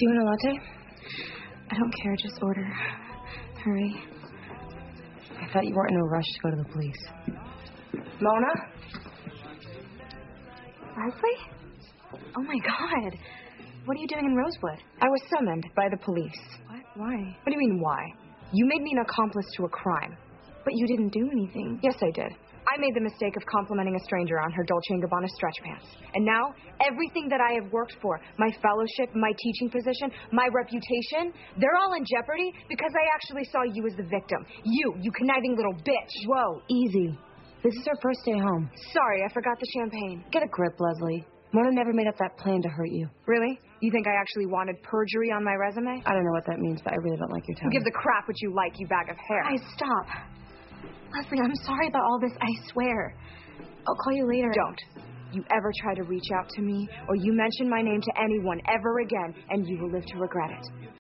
Do you want a latte? I don't care, just order. Hurry. I thought you weren't in a rush to go to the police. Mona? Leslie? Oh my God. What are you doing in Rosewood? I was summoned by the police. What? Why? What do you mean, why? You made me an accomplice to a crime. But you didn't do anything. Yes, I did. I made the mistake of complimenting a stranger on her Dolce & Gabbana stretch pants. And now, everything that I have worked for, my fellowship, my teaching position, my reputation, they're all in jeopardy because I actually saw you as the victim. You conniving little bitch. Whoa, easy. This is her first day home. Sorry, I forgot the champagne. Get a grip, Leslie. Mona never made up that plan to hurt you. Really? You think I actually wanted perjury on my resume? I don't know what that means, but I really don't like your tone. Who gives a crap what you like, you bag of hair? Guys, stop. Leslie, I'm sorry about all this, I swear. I'll call you later. Don't. You ever try to reach out to me, or you mention my name to anyone ever again, and you will live to regret it.